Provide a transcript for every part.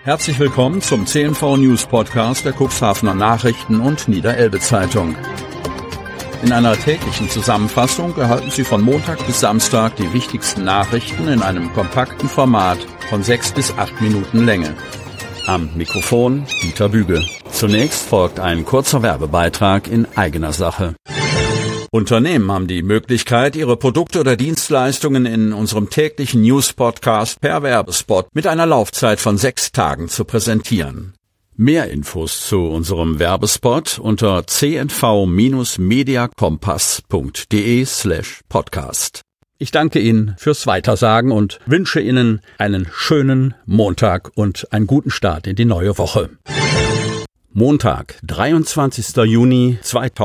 Herzlich willkommen zum CNV News Podcast der Cuxhavener Nachrichten und Niederelbe Zeitung. In einer täglichen Zusammenfassung erhalten Sie von Montag bis Samstag die wichtigsten Nachrichten in einem kompakten Format von 6 bis 8 Minuten Länge. Am Mikrofon Dieter Büge. Zunächst folgt ein kurzer Werbebeitrag in eigener Sache. Unternehmen haben die Möglichkeit, ihre Produkte oder Dienstleistungen in unserem täglichen News-Podcast per Werbespot mit einer Laufzeit von 6 Tagen zu präsentieren. Mehr Infos zu unserem Werbespot unter cnv-mediakompass.de/podcast. Ich danke Ihnen fürs Weitersagen und wünsche Ihnen einen schönen Montag und einen guten Start in die neue Woche. Montag, 23. Juni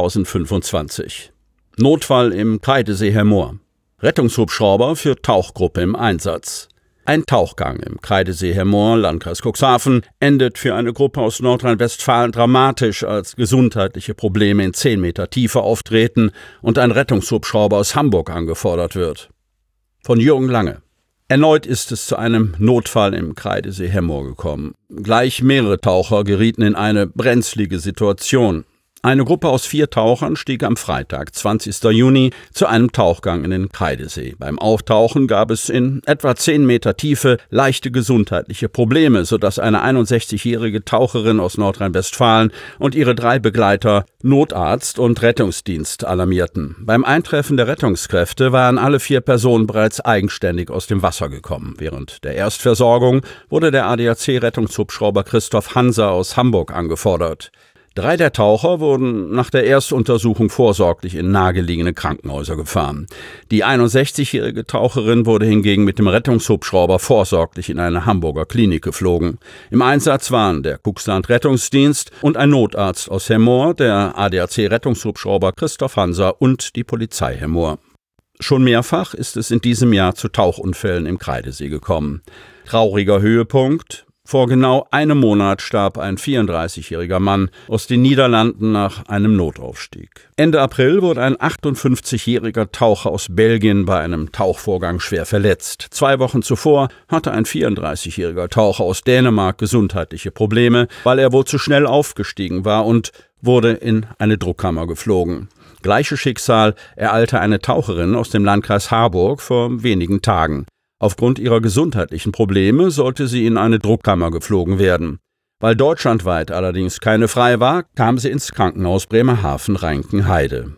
2025. Notfall im Kreidesee Hermoor. Rettungshubschrauber für Tauchgruppe im Einsatz. Ein Tauchgang im Kreidesee Hermoor, Landkreis Cuxhaven, endet für eine Gruppe aus Nordrhein-Westfalen dramatisch, als gesundheitliche Probleme in 10 Meter Tiefe auftreten und ein Rettungshubschrauber aus Hamburg angefordert wird. Von Jürgen Lange. Erneut ist es zu einem Notfall im Kreidesee Hermoor gekommen. Gleich mehrere Taucher gerieten in eine brenzlige Situation. Eine Gruppe aus 4 Tauchern stieg am Freitag, 20. Juni, zu einem Tauchgang in den Kreidesee. Beim Auftauchen gab es in etwa 10 Meter Tiefe leichte gesundheitliche Probleme, sodass eine 61-jährige Taucherin aus Nordrhein-Westfalen und ihre 3 Begleiter Notarzt und Rettungsdienst alarmierten. Beim Eintreffen der Rettungskräfte waren alle 4 Personen bereits eigenständig aus dem Wasser gekommen. Während der Erstversorgung wurde der ADAC-Rettungshubschrauber Christoph Hanser aus Hamburg angefordert. 3 der Taucher wurden nach der Erstuntersuchung vorsorglich in nahegelegene Krankenhäuser gefahren. Die 61-jährige Taucherin wurde hingegen mit dem Rettungshubschrauber vorsorglich in eine Hamburger Klinik geflogen. Im Einsatz waren der Cuxland Rettungsdienst und ein Notarzt aus Hermoor, der ADAC-Rettungshubschrauber Christoph Hanser und die Polizei Hermoor. Schon mehrfach ist es in diesem Jahr zu Tauchunfällen im Kreidesee gekommen. Trauriger Höhepunkt: Vor genau einem Monat starb ein 34-jähriger Mann aus den Niederlanden nach einem Notaufstieg. Ende April wurde ein 58-jähriger Taucher aus Belgien bei einem Tauchvorgang schwer verletzt. 2 Wochen zuvor hatte ein 34-jähriger Taucher aus Dänemark gesundheitliche Probleme, weil er wohl zu schnell aufgestiegen war und wurde in eine Druckkammer geflogen. Gleiches Schicksal ereilte eine Taucherin aus dem Landkreis Harburg vor wenigen Tagen. Aufgrund ihrer gesundheitlichen Probleme sollte sie in eine Druckkammer geflogen werden. Weil deutschlandweit allerdings keine frei war, kam sie ins Krankenhaus Bremerhaven-Reinkenheide.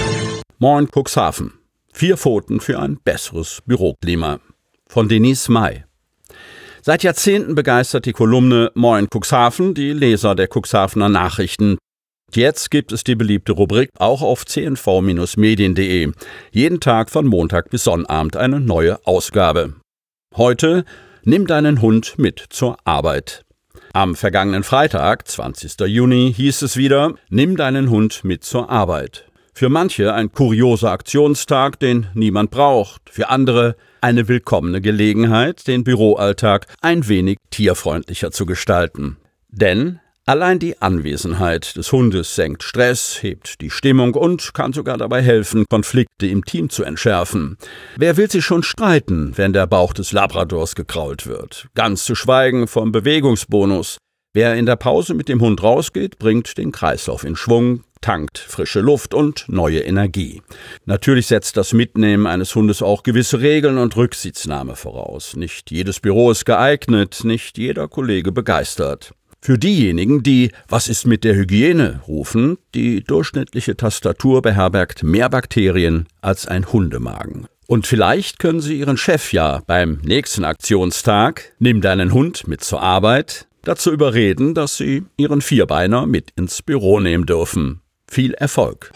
Moin Cuxhaven. 4 Pfoten für ein besseres Büroklima. Von Denise May. Seit Jahrzehnten begeistert die Kolumne Moin Cuxhaven die Leser der Cuxhavener Nachrichten. Jetzt gibt es die beliebte Rubrik auch auf cnv-medien.de. Jeden Tag von Montag bis Sonnabend eine neue Ausgabe. Heute: Nimm deinen Hund mit zur Arbeit. Am vergangenen Freitag, 20. Juni, hieß es wieder: Nimm deinen Hund mit zur Arbeit. Für manche ein kurioser Aktionstag, den niemand braucht. Für andere eine willkommene Gelegenheit, den Büroalltag ein wenig tierfreundlicher zu gestalten. Denn allein die Anwesenheit des Hundes senkt Stress, hebt die Stimmung und kann sogar dabei helfen, Konflikte im Team zu entschärfen. Wer will sich schon streiten, wenn der Bauch des Labradors gekrault wird? Ganz zu schweigen vom Bewegungsbonus. Wer in der Pause mit dem Hund rausgeht, bringt den Kreislauf in Schwung, tankt frische Luft und neue Energie. Natürlich setzt das Mitnehmen eines Hundes auch gewisse Regeln und Rücksichtnahme voraus. Nicht jedes Büro ist geeignet, nicht jeder Kollege begeistert. Für diejenigen, die „Was ist mit der Hygiene?" rufen, die durchschnittliche Tastatur beherbergt mehr Bakterien als ein Hundemagen. Und vielleicht können Sie Ihren Chef ja beim nächsten Aktionstag Nimm deinen Hund mit zur Arbeit dazu überreden, dass Sie Ihren Vierbeiner mit ins Büro nehmen dürfen. Viel Erfolg!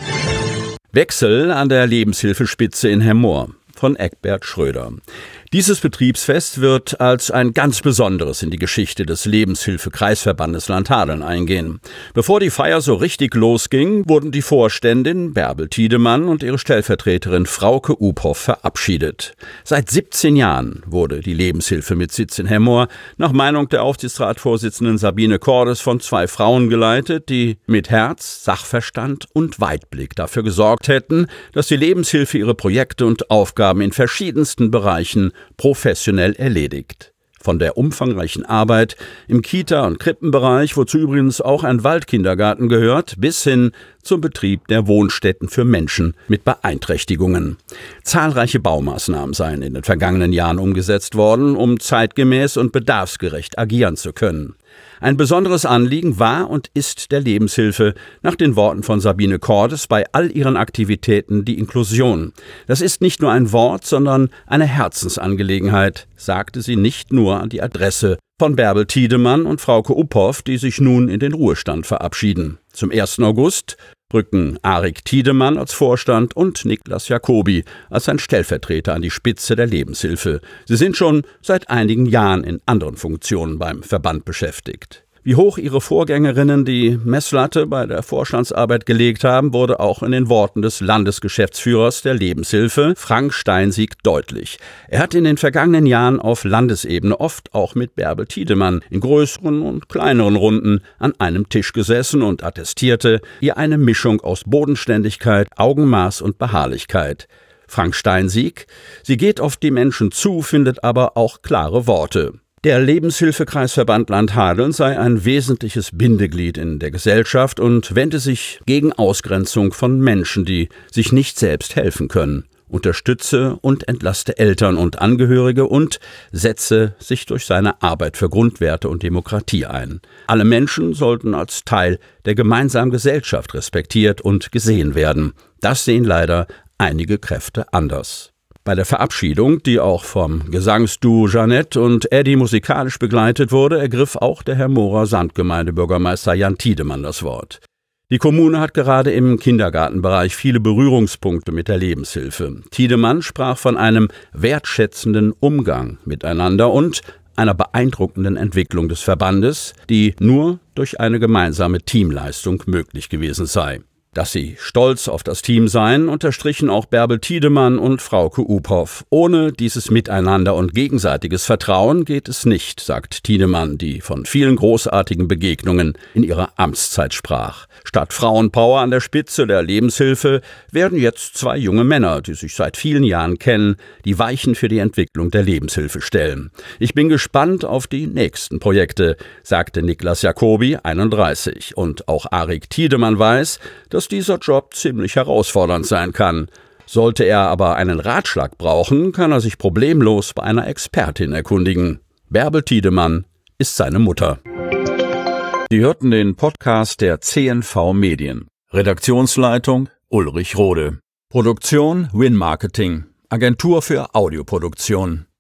Wechsel an der Lebenshilfespitze in Hermoor von Eckbert Schröder. Dieses Betriebsfest wird als ein ganz besonderes in die Geschichte des Lebenshilfe-Kreisverbandes Landhadeln eingehen. Bevor die Feier so richtig losging, wurden die Vorständin Bärbel Tiedemann und ihre Stellvertreterin Frauke Uphoff verabschiedet. Seit 17 Jahren wurde die Lebenshilfe mit Sitz in Hermoor nach Meinung der Aufsichtsratsvorsitzenden Sabine Cordes von 2 Frauen geleitet, die mit Herz, Sachverstand und Weitblick dafür gesorgt hätten, dass die Lebenshilfe ihre Projekte und Aufgaben in verschiedensten Bereichen professionell erledigt. Von der umfangreichen Arbeit im Kita- und Krippenbereich, wozu übrigens auch ein Waldkindergarten gehört, bis hin zum Betrieb der Wohnstätten für Menschen mit Beeinträchtigungen. Zahlreiche Baumaßnahmen seien in den vergangenen Jahren umgesetzt worden, um zeitgemäß und bedarfsgerecht agieren zu können. Ein besonderes Anliegen war und ist der Lebenshilfe nach den Worten von Sabine Cordes bei all ihren Aktivitäten die Inklusion. Das ist nicht nur ein Wort, sondern eine Herzensangelegenheit, sagte sie nicht nur an die Adresse von Bärbel Tiedemann und Frauke Uphoff, die sich nun in den Ruhestand verabschieden. Zum 1. August rücken Arik Tiedemann als Vorstand und Niklas Jacobi als sein Stellvertreter an die Spitze der Lebenshilfe. Sie sind schon seit einigen Jahren in anderen Funktionen beim Verband beschäftigt. Wie hoch ihre Vorgängerinnen die Messlatte bei der Vorstandsarbeit gelegt haben, wurde auch in den Worten des Landesgeschäftsführers der Lebenshilfe, Frank Steinsiek, deutlich. Er hat in den vergangenen Jahren auf Landesebene oft auch mit Bärbel Tiedemann in größeren und kleineren Runden an einem Tisch gesessen und attestierte ihr eine Mischung aus Bodenständigkeit, Augenmaß und Beharrlichkeit. Frank Steinsiek: Sie geht auf die Menschen zu, findet aber auch klare Worte. Der Lebenshilfekreisverband Land-Hadeln sei ein wesentliches Bindeglied in der Gesellschaft und wende sich gegen Ausgrenzung von Menschen, die sich nicht selbst helfen können, unterstütze und entlaste Eltern und Angehörige und setze sich durch seine Arbeit für Grundwerte und Demokratie ein. Alle Menschen sollten als Teil der gemeinsamen Gesellschaft respektiert und gesehen werden. Das sehen leider einige Kräfte anders. Bei der Verabschiedung, die auch vom Gesangsduo Jeanette und Eddie musikalisch begleitet wurde, ergriff auch der Hermorer Samtgemeindebürgermeister Jan Tiedemann das Wort. Die Kommune hat gerade im Kindergartenbereich viele Berührungspunkte mit der Lebenshilfe. Tiedemann sprach von einem wertschätzenden Umgang miteinander und einer beeindruckenden Entwicklung des Verbandes, die nur durch eine gemeinsame Teamleistung möglich gewesen sei. Dass sie stolz auf das Team seien, unterstrichen auch Bärbel Tiedemann und Frauke Uphoff. Ohne dieses Miteinander und gegenseitiges Vertrauen geht es nicht, sagt Tiedemann, die von vielen großartigen Begegnungen in ihrer Amtszeit sprach. Statt Frauenpower an der Spitze der Lebenshilfe werden jetzt 2 junge Männer, die sich seit vielen Jahren kennen, die Weichen für die Entwicklung der Lebenshilfe stellen. Ich bin gespannt auf die nächsten Projekte, sagte Niklas Jacobi, 31. Und auch Arik Tiedemann weiß, dass dieser Job ziemlich herausfordernd sein kann. Sollte er aber einen Ratschlag brauchen, kann er sich problemlos bei einer Expertin erkundigen. Bärbel Tiedemann ist seine Mutter. Sie hörten den Podcast der CNV Medien. Redaktionsleitung Ulrich Rode. Produktion Win Marketing, Agentur für Audioproduktion.